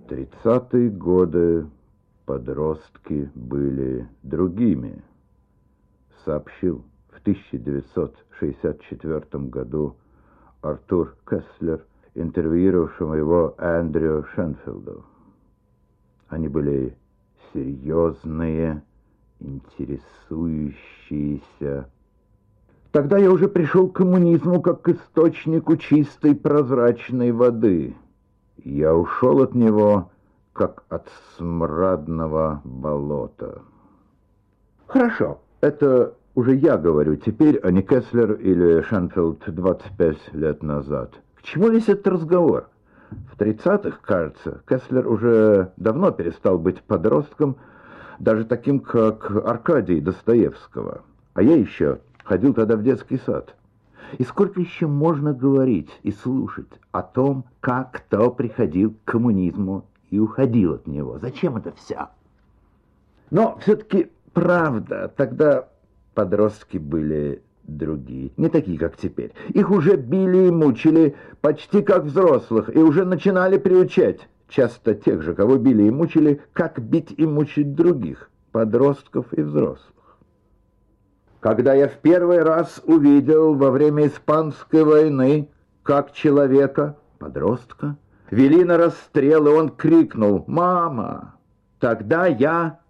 30-е годы подростки были другими, сообщил в 1964 году Артур Кеслер, интервьюировавшему его Эндрю Шенфилду. Они были серьезные, интересующиеся. Тогда я уже пришел к коммунизму как к источнику чистой прозрачной воды. Я ушел от него, как от смрадного болота. Хорошо, это уже я говорю теперь, а не Кеслер или Шенфилд 25 лет назад. К чему весь этот разговор? В 30-х, кажется, Кеслер уже давно перестал быть подростком, даже таким, как Аркадий Достоевского. А я еще ходил тогда в детский сад. И сколько еще можно говорить и слушать о том, как кто приходил к коммунизму и уходил от него? Зачем это все? Но все-таки правда, тогда подростки были другие, не такие, как теперь. Их уже били и мучили почти как взрослых, и уже начинали приучать, часто тех же, кого били и мучили, как бить и мучить других, подростков и взрослых. Когда я в первый раз увидел во время Испанской войны, как человека, подростка, вели на расстрел, и он крикнул «Мама!», тогда я...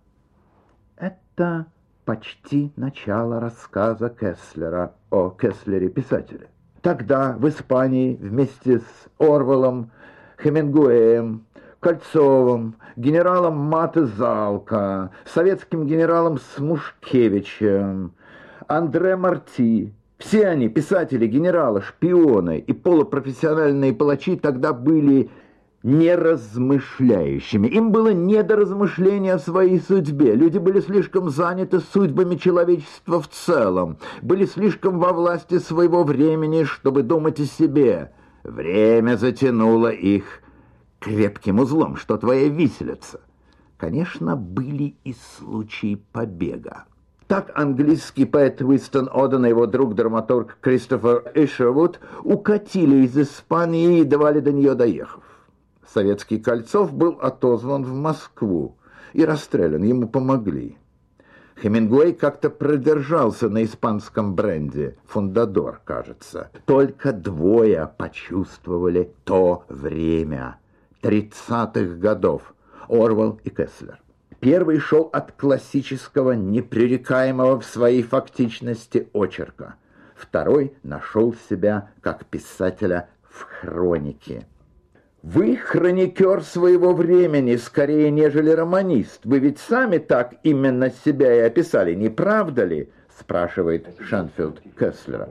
Это почти начало рассказа Кеслера о Кеслере-писателе. Тогда в Испании вместе с Орвелом, Хемингуэем, Кольцовым, генералом Мате Залко, советским генералом Смушкевичем, Андре Марти. Все они, писатели, генералы, шпионы и полупрофессиональные палачи, тогда были неразмышляющими. Им было не до размышления о своей судьбе. Люди были слишком заняты судьбами человечества в целом, были слишком во власти своего времени, чтобы думать о себе. Время затянуло их крепким узлом, что твоя виселица. Конечно, были и случаи побега. Так английский поэт Уинстон Оден и его друг-драматург Кристофер Ишервуд укатили из Испании и едва ли до нее доехав. Советский Кольцов был отозван в Москву и расстрелян, ему помогли. Хемингуэй как-то продержался на испанском бренде, Фундадор, кажется. Только двое почувствовали то время, 30-х годов, Орвелл и Кеслер. Первый шел от классического, непререкаемого в своей фактичности очерка. Второй нашел себя как писателя в хронике. Вы хроникер своего времени, скорее, нежели романист. Вы ведь сами так именно себя и описали, не правда ли? Спрашивает Шенфилд Кеслера.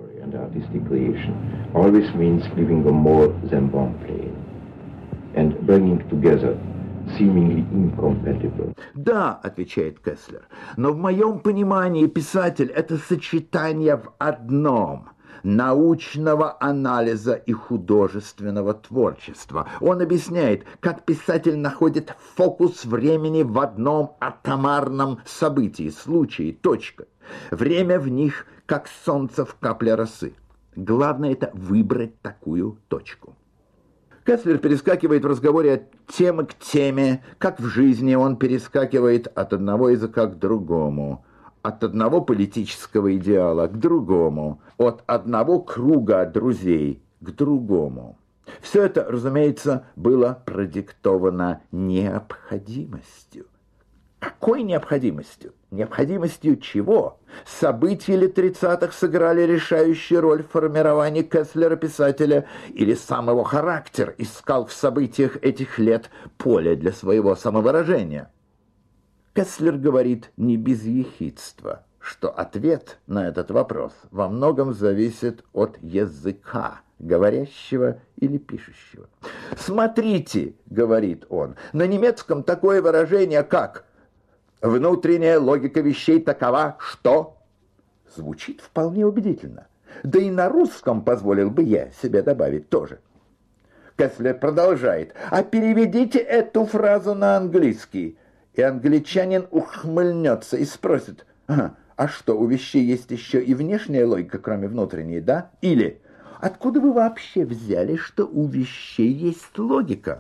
Да, отвечает Кеслер, но в моем понимании писатель — это сочетание в одном — научного анализа и художественного творчества. Он объясняет, как писатель находит фокус времени в одном атомарном событии, случае, точка. Время в них, как солнце в капле росы. Главное — это выбрать такую точку. Кеслер перескакивает в разговоре от темы к теме, как в жизни он перескакивает от одного языка к другому, от одного политического идеала к другому, от одного круга друзей к другому. Все это, разумеется, было продиктовано необходимостью. Какой необходимостью? Необходимостью чего? События ли 30-х сыграли решающую роль в формировании Кеслера-писателя, или сам его характер искал в событиях этих лет поле для своего самовыражения? Кеслер говорит не без ехидства, что ответ на этот вопрос во многом зависит от языка, говорящего или пишущего. «Смотрите, — говорит он, — на немецком такое выражение, как «внутренняя логика вещей такова, что...» звучит вполне убедительно. Да и на русском позволил бы я себе добавить тоже. Кеслер продолжает. А переведите эту фразу на английский. И англичанин ухмыльнется и спросит: а что, у вещей есть еще и внешняя логика, кроме внутренней, да? Или откуда вы вообще взяли, что у вещей есть логика?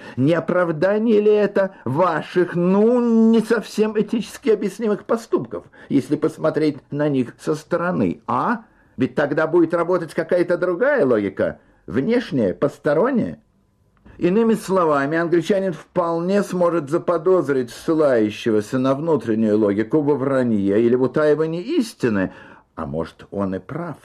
Не оправдание ли это ваших, не совсем этически объяснимых поступков, если посмотреть на них со стороны, а? Ведь тогда будет работать какая-то другая логика, внешняя, посторонняя. Иными словами, англичанин вполне сможет заподозрить ссылающегося на внутреннюю логику во вранье или в утаивании истины, а может, он и прав.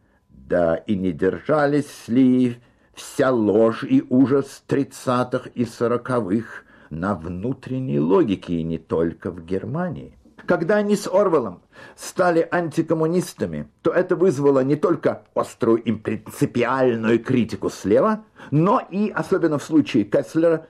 Да и не держались ли вся ложь и ужас 30-х и 40-х на внутренней логике, и не только в Германии? Когда они с Орвеллом стали антикоммунистами, то это вызвало не только острую и принципиальную критику слева, но и, особенно в случае Кесслера,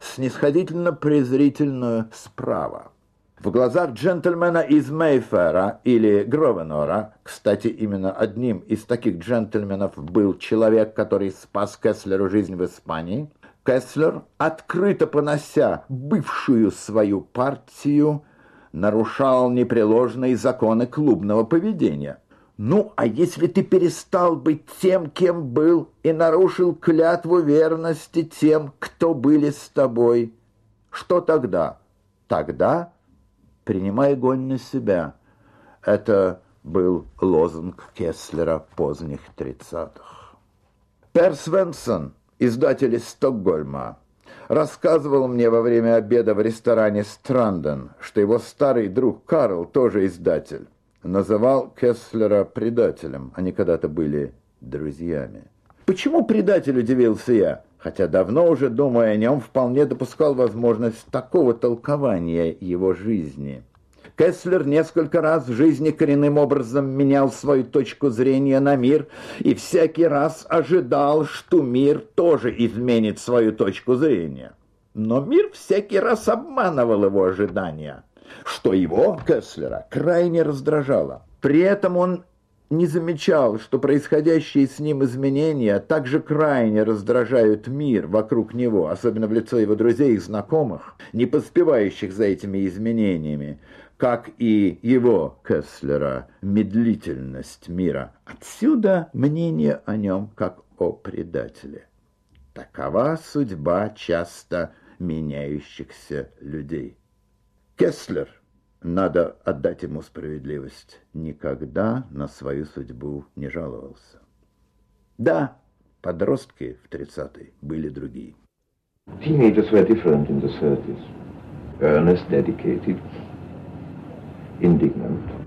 снисходительно-презрительную справа. В глазах джентльмена из Мейфера или Гровенора, кстати, именно одним из таких джентльменов был человек, который спас Кесслеру жизнь в Испании, Кесслер, открыто понося бывшую свою партию, нарушал непреложные законы клубного поведения. Ну, а если ты перестал быть тем, кем был, и нарушил клятву верности тем, кто были с тобой, что тогда? Тогда принимай огонь на себя. Это был лозунг Кесслера поздних 30-х. Пер Свенсон, издатель из Стокгольма, рассказывал мне во время обеда в ресторане «Странден», что его старый друг Карл, тоже издатель, называл Кесслера предателем. Они когда-то были друзьями. Почему предатель, удивился я, хотя давно уже, думая о нем, вполне допускал возможность такого толкования его жизни. Кесслер несколько раз в жизни коренным образом менял свою точку зрения на мир и всякий раз ожидал, что мир тоже изменит свою точку зрения. Но мир всякий раз обманывал его ожидания, что его, Кесслера, крайне раздражало. При этом он не замечал, что происходящие с ним изменения также крайне раздражают мир вокруг него, особенно в лицо его друзей и знакомых, не поспевающих за этими изменениями, как и его, Кесслера, медлительность мира. Отсюда мнение о нем как о предателе. Такова судьба часто меняющихся людей. Кесслер, надо отдать ему справедливость, никогда на свою судьбу не жаловался. Да, подростки в 30-е были другие. Teenagers were different in the 30s. Earnest, dedicated, indignant.